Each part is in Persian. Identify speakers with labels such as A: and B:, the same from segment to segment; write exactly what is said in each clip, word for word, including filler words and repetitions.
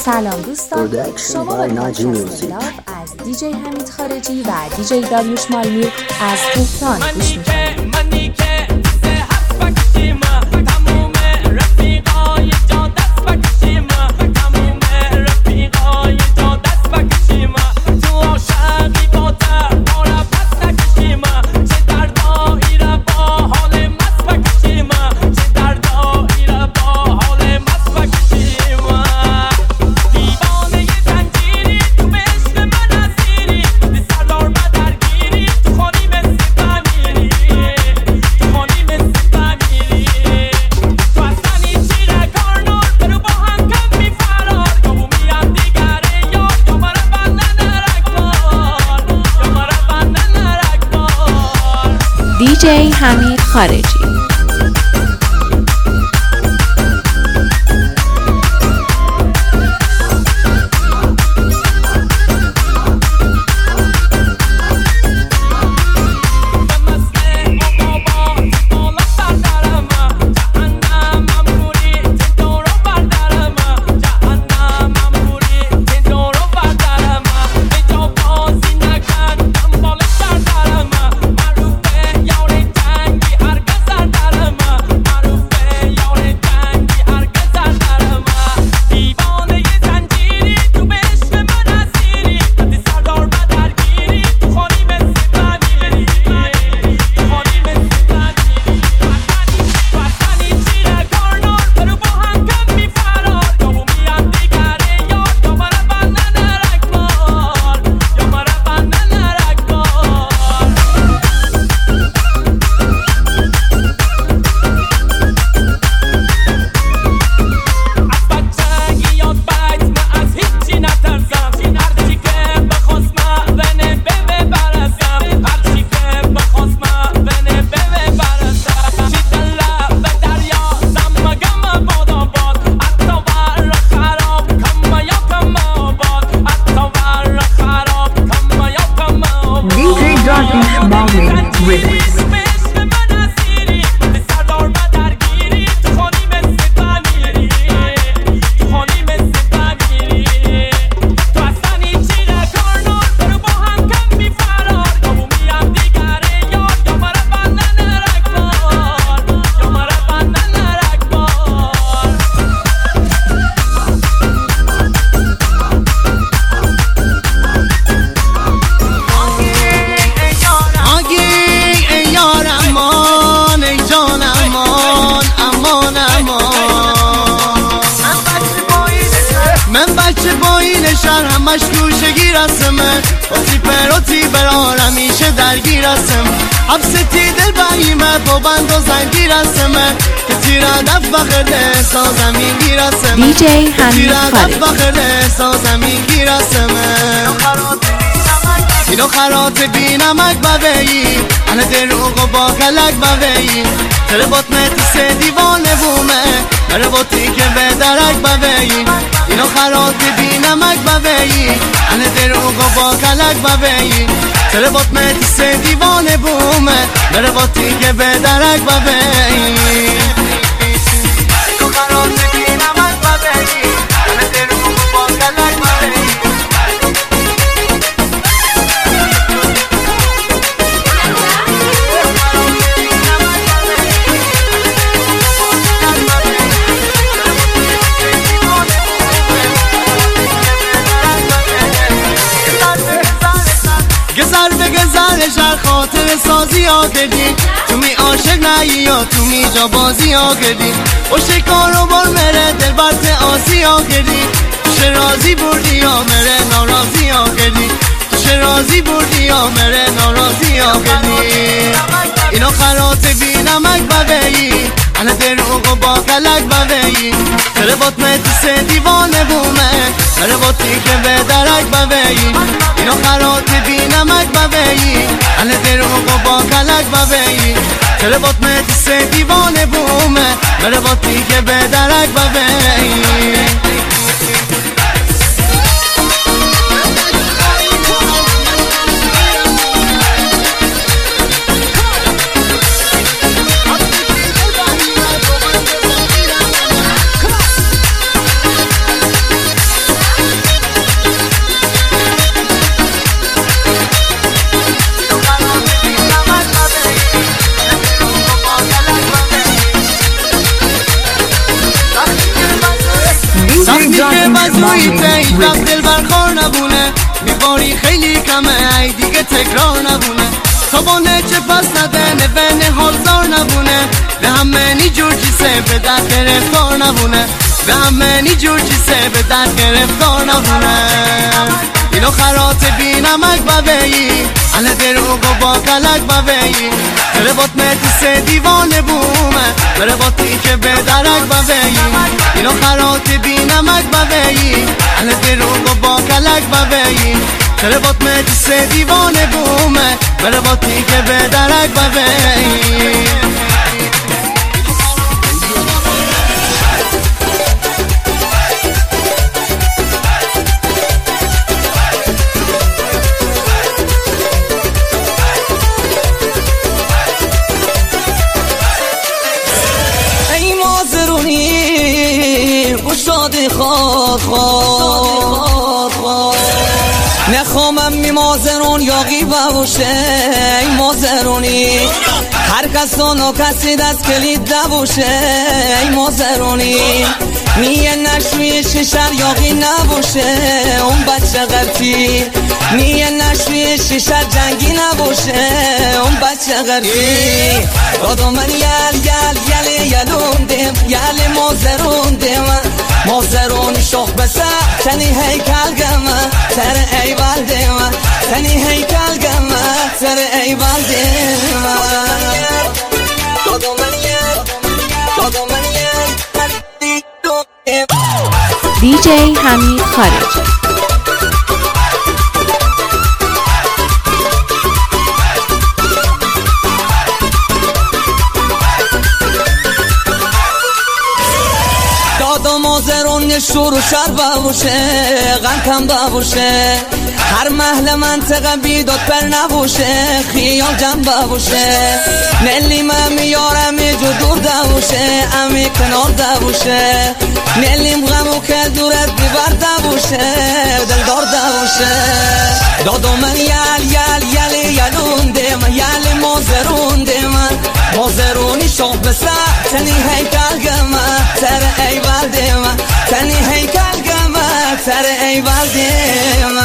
A: سلام دوستان، شما با پادکست کلاب از دیجی حمید خارجی و دیجی داریوش مالمیر از تهران گوش می‌کنید. دیجی حمید خارجی.
B: همش گوشگی رسمه باتی پروتی برا همیشه درگیر هستم حبستی دل باییمه با بند و زنگی رسمه که تیره دف بخرده سازمین گیر هستم
A: دیجی حمید خارجی
B: تیره دف بخرده سازمین گیر هستمه اینو خرات بی نمک ببهی انه دروغ و با کلک ببهی تره بطمه تیسه دیوانه بومه بره بطی که به درک ببهی اینو خرات بی نمک ببهی انه دروغ و با کلک ببهی تره بطمه تیسه دیوانه بومه بره بطی که به درک ببهی اینو خرات بی نمک ببهی انه دروغ و با کلک ببهی گزر به گزر شر خاطر سازی ها کردی تو می عاشق نهی یا تو می جا بازی ها کردی و شکار و بار مره دل برت آسی ها کردی تو شرازی بردی یا مره ناراضی ها کردی تو شرازی بردی یا مره ناراضی ها کردی اینو خرات بی نمک ببهی انه دروغ و با کلک ببهی تره بطمه تیسه دیوانه بومه بره بطی که به درک ببهی اینو خرات بی نمک ببهی انه دروغ و با کلک ببهی تره بطمه تیسه دیوانه بومه بره بطی که به درک ببهی وقتی که وضویته هیچ وقت دل برخار نبونه میباری خیلی کمه ای دیگه تکرار نبونه صبحانه چه پس نده نبنه حالزار نبونه به همه نی جور چیزه به درد گرفتار نبونه به همه نی جور چیزه به درد گرفتار نبونه اینو خرات بی نمک ببهی اله دروگ و با کلک ببهی بره بات متیسه دیوانه بومه بره باتی که به درک ببهی اینو خرات بی نمک ببهی اله دروگ و با کلک ببهی بره بات متیسه دیوانه بومه بره باتی که به درک ببهی
C: شادی خواد خواد خواد نخوامم می مازرون یاقی ببوشه ای مازرونی هر کس و کسی دست کلید نبوشه ای مازرونی نیه نشوی شیشر یاقی نبوشه اون بچه غرفی نیه نشوی شیشر جنگی نبوشه اون بچه غرفی دادو من یل یل یل یلون دیم یل مازرون دیم مازرون شخ بسه تنی هیکل گمه سر ای والدیم تنی هیکل گمه سر ای والدیم دادو من یل دادو من یل
A: دی جی حمید خارجی.
C: دادا مازرون شور و شر ببوشه غنتم ببوشه هر محل منطقه بیداد پر نبوشه خیال جمع ببوشه نلی من میارم جو دور دبوشه امی کنار دبوشه نلیم غمو که دورت بیبر دبوشه دلدار دبوشه دادو من یل یل یل یلون دیم یل مازرون دیم مازرونی شاق بسه تنی هیکل گمه سر ای والدیم تنی هیکل گمه سر ای والدیم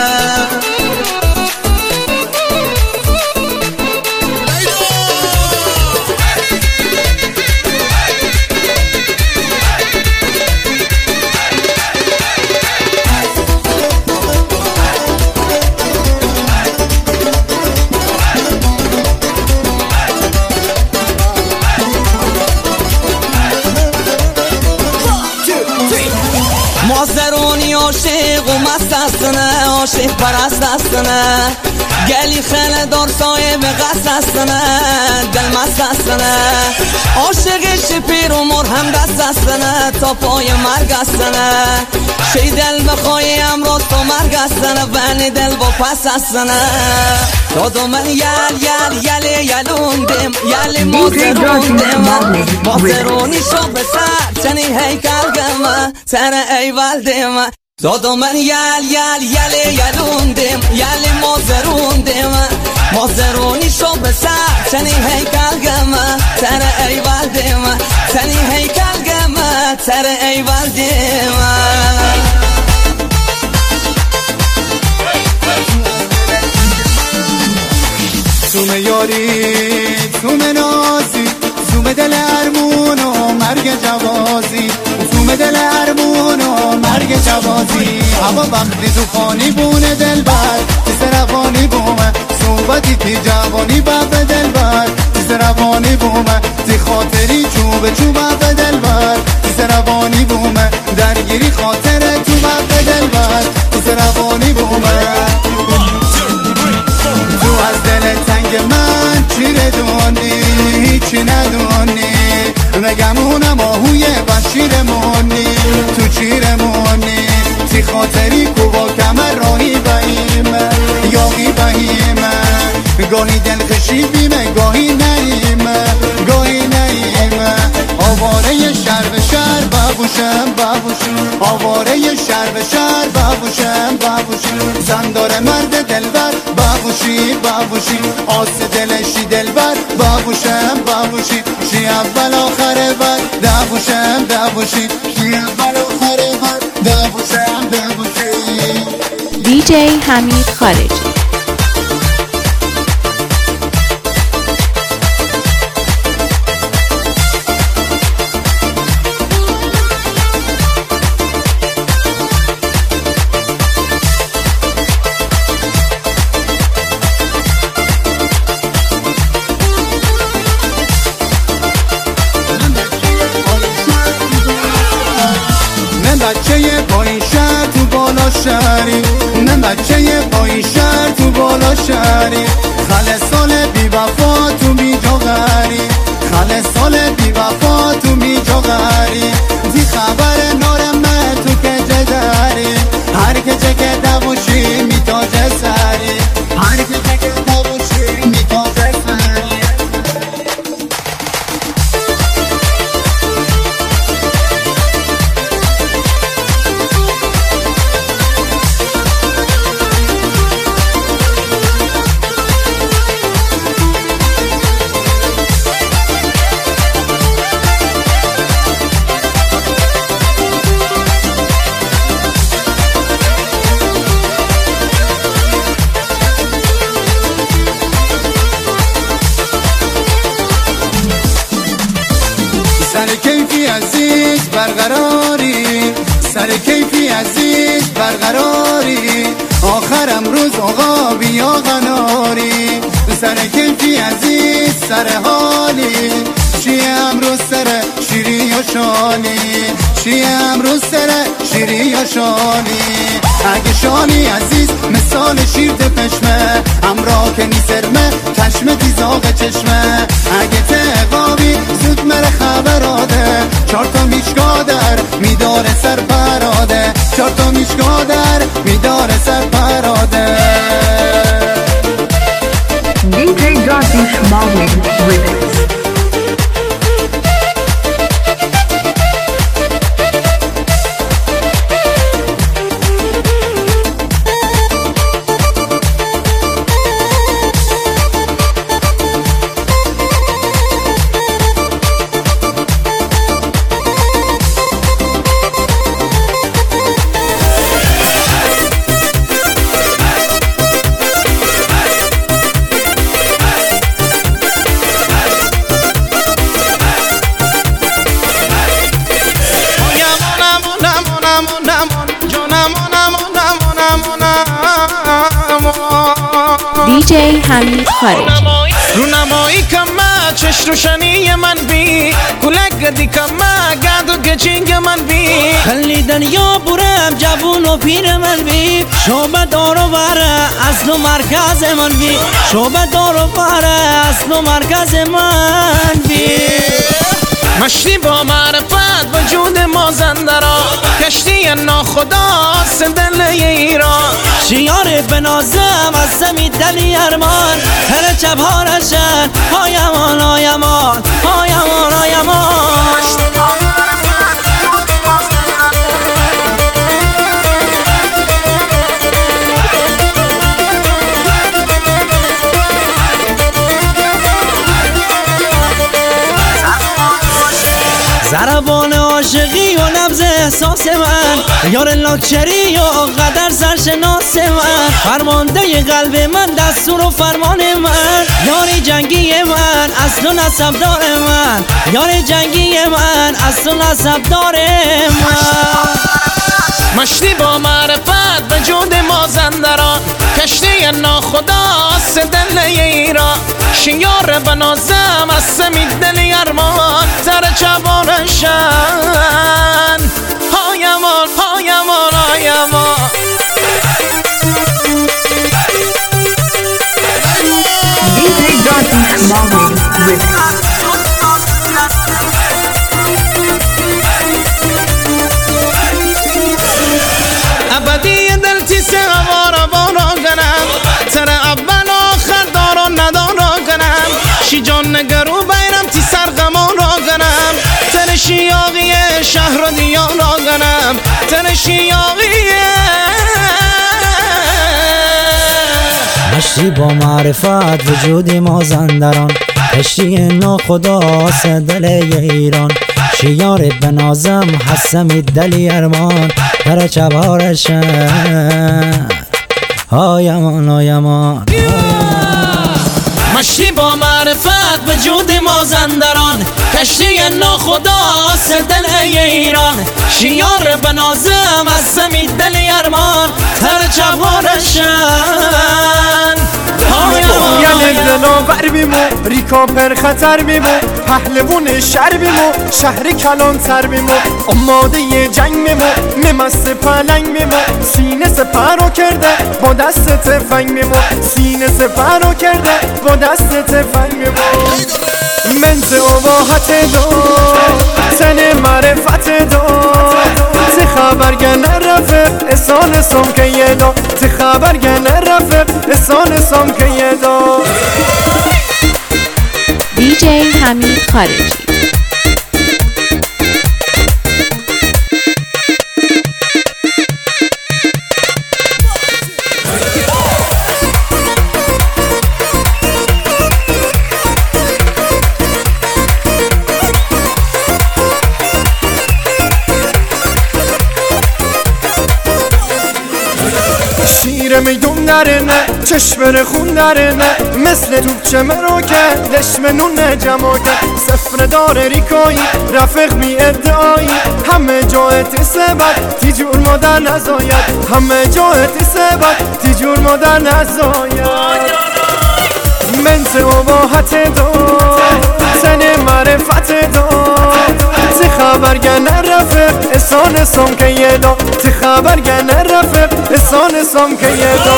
C: مازرونی عاشق و مست هستنه عاشق پرست هستنه گلی خیلی دار صاحب قصد هستنه دل مست هستنه عاشق شپیر و مرهم دست هستنه تا پای مرگ هستنه شی دل بخوای امروز تا مرگ هستنه بنی دل با پس هستنه دادو من یل یل یل یلون دیم یل مازرون دیم مازرونی شو بسر چنی هیکل گمه سر ای والدیم دادو من یل یل یل یلون دیم یل مازرون دیم مازرونی شو بسر چنی هیکل گمه سر ای والدیم چنی هیکل گمه سر ای والدیم
B: سوم یاری سوم نازی سوم دل ارمون و مرگ جوازی سوم دل ارمون و مرگ جوازی اما وقتی تو خانی بونه دل بر تیز روانی بومه صحبتی تی جوانی بب دل بر تیز روانی بومه تی خاطری چوب چوب بب دل بر تیز روانی بومه درگیری خاطر تو بب دل بر تیز روانی بومه تو از دل تنگ من چیره دونی چی ندونی مگمونم آهوی بشیرمونی تو چیرمونی تی خاطری کوبا کمر راهی بهیمه یاقی بهیمه گاهی دل خشیبیمه گاهی نیمه گاهی نیمه آواره شر به شر ببوشم ببوشم آواره شر به شر ببوشم ببوشم زندار مرد دلبر ببوشی ببوشی آس دلشی دلبر ببوشم ببوشی شی اول آخر بر دبوشم دبوشی شی اول آخر بر
A: دیجی حمید خارجی.
B: بچه با این شهر تو بالا شهری، نه بچه با این شهر تو بالا شهری، خاله سال بی وفا تو بی جاغری، خاله سال بی وفا تو بی جاغری، دی خبر نارمه تو که جداری، هر که چه که دوشی میتاجه سری، هر که چه که دوشی میتاجه سری. سر کیفی عزیز برقراری، سر کیفی عزیز برقراری، آخر امروز آقا بیا قناری، سر کیفی عزیز سر حالی، چیه امروز سر شیری یا شالی، چیه امروز سر شیری یا شالی، اگه شالی عزیز مثال شیر پشمه، همراه که نیسرمه چشم دیزاق چشمه، اگه تقابی زود مره خبراده، چار تا میشگاه در میداره سر پراده، چار تا میشگاه در میداره سر پراده.
D: دیجی داریوش مالمیر ریمیکس.
A: دیجی حمید خارجی.
E: رونمایی کما چش روشنی من بی، کلک دی کما گادو گچینگ من بی، خلی دنیا برم جوون و پیر من بی، شعبه دارو بره اصل و مرکز من بی، شعبه دارو بره اصل و مرکز من بی. مشتی با معرفت وجود ما زندرا، کشتی ناخدا سندل ایران، شیار بنازم از سمی دلی ارمان، هر چپ هارشن هایمان هایمان هایمان هایمان. ضربان عاشقی و نبض احساس من، یار لاکچری و قدر سرشناس من، فرمانده قلب من دستور و فرمان من، یار جنگی من اصل و نسب دار من، یار جنگی من اصل و نسب دار من. مشتی با معرفت وجود ما زندران، کشتی ناخداست دل ایران، شیار بنازم از سمی دل ارمان، تر چبارشن هایمان هایمان هایمان.
D: دیجی داریوش مالمیر ریمیکس.
E: ابدی دل تیسه وارا وارا کنم، تر اول آخر دارو ندارا کنم، شی جان نگرو بیرم تی سرغما را کنم، تر شیاقی شهر و دیار را کنم، تر شیاقی.
C: مشتی با معرفت وجود ما زندران، کشتی ناخداست دل ایران، شیار بنازم حسمی دلی ارمان، هر چبارشن
E: آیمان آیمان مشتی با معرفت به جود مازندران، کشتی ناخدا سدن ایران، شیار بنازم از زمین دل ارمان، تر جوارشن
F: یعنی دلاور بیمو ریکا پر خطر بیمو پهلوون شهر بیمو شهر کلان تر بیمو آماده ی جنگ بیمو نمست پلنگ بیمو سینه سپرو کرده با دست تفنگ بیمو سینه سپرو کرده با دست تفنگ بیمو منت اباحت دو تن معرفت دو تی خبرگن رفق اسان سم که یه دو تی خبرگن رفق اسان سم که یه دو
A: دیجی حمید خارجی.
F: شیر میدون درنه چشم خون درنه مثل توپچه مرو که دشمنون جمع که سفر داره ریکایی رفق بی ادعایی همه جایت سبت تیجور مادر نزاید همه جایت سبت تیجور مادر نزاید منت اباحت دو تن معرفت دو تی خبرگن رفق اسان سم که یه دو تی خبرگن رفق اسان سم که یه دو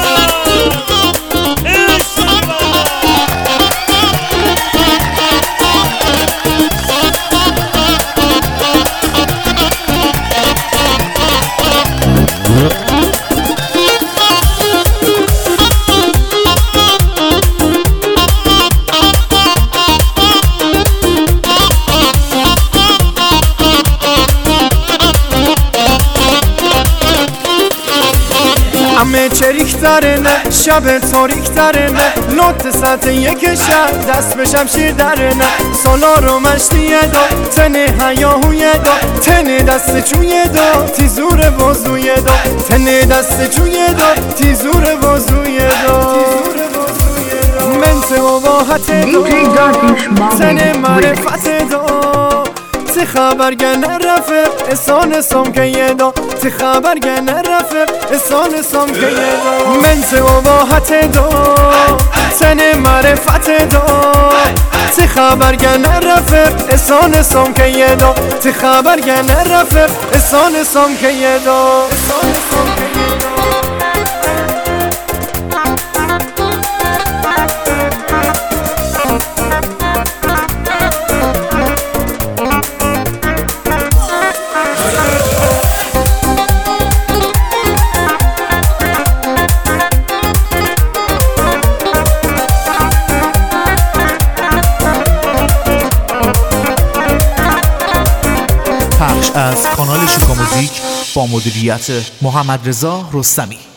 F: همه چریک درنه شب تاریک درنه لط سطح یک شهر دست به شمشیر درنه سالار و مشتیه دا تن هیاهویه دا تن دست چویه دا تیزور بازویه دا تن دست چویه دا تیزور بازویه دا منت اباحت دا تن معرفت دا تی خبرگن رفق اسان سم که یه دا تی خبرگن رفق اسان سم که یه دا منت اباحت دا تن معرفت دا تی خبرگن رفق اسان سم که یه دا تی خبرگن رفق اسان سم که یه دا اسان سم که یه دا
G: پخش از کانال شوکا موزیک با مدیریت محمد رضا رستمی.